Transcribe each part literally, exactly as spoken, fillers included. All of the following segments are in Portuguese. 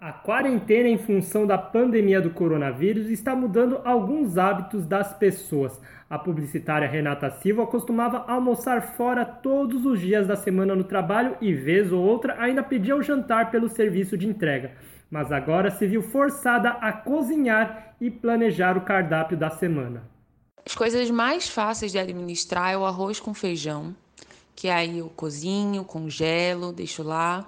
A quarentena em função da pandemia do coronavírus está mudando alguns hábitos das pessoas. A publicitária Renata Silva costumava almoçar fora todos os dias da semana no trabalho e, vez ou outra, ainda pedia o jantar pelo serviço de entrega. Mas agora se viu forçada a cozinhar e planejar o cardápio da semana. As coisas mais fáceis de administrar é o arroz com feijão, que aí eu cozinho, congelo, deixo lá.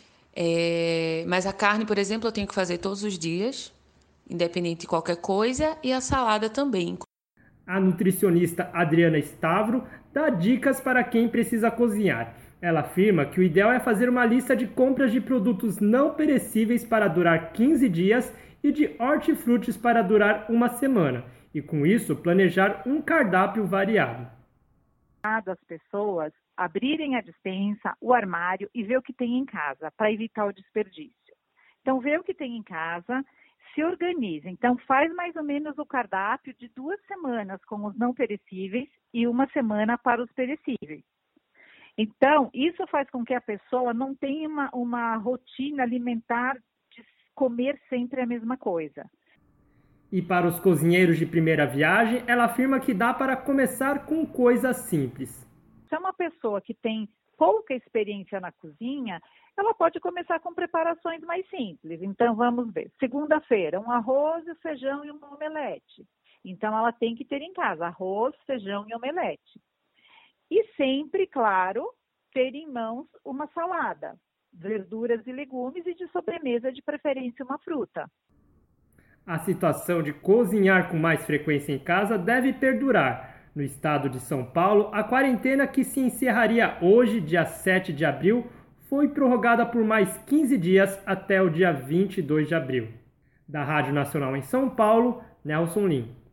É, mas a carne, por exemplo, eu tenho que fazer todos os dias, independente de qualquer coisa, e a salada também. A nutricionista Adriana Stavro dá dicas para quem precisa cozinhar. Ela afirma que o ideal é fazer uma lista de compras de produtos não perecíveis para durar quinze dias e de hortifrutis para durar uma semana, e com isso planejar um cardápio variado. Das pessoas abrirem a despensa, o armário e ver o que tem em casa, para evitar o desperdício. Então, vê o que tem em casa, se organiza. Então, faz mais ou menos o cardápio de duas semanas com os não perecíveis e uma semana para os perecíveis. Então, isso faz com que a pessoa não tenha uma, uma rotina alimentar de comer sempre a mesma coisa. E para os cozinheiros de primeira viagem, ela afirma que dá para começar com coisas simples. Se é uma pessoa que tem pouca experiência na cozinha, ela pode começar com preparações mais simples. Então, vamos ver. Segunda-feira, um arroz, feijão e uma omelete. Então, ela tem que ter em casa arroz, feijão e omelete. E sempre, claro, ter em mãos uma salada, verduras e legumes e de sobremesa, de preferência, uma fruta. A situação de cozinhar com mais frequência em casa deve perdurar. No estado de São Paulo, a quarentena, que se encerraria hoje, dia sete de abril, foi prorrogada por mais quinze dias até o dia vinte e dois de abril. Da Rádio Nacional em São Paulo, Nelson Lim.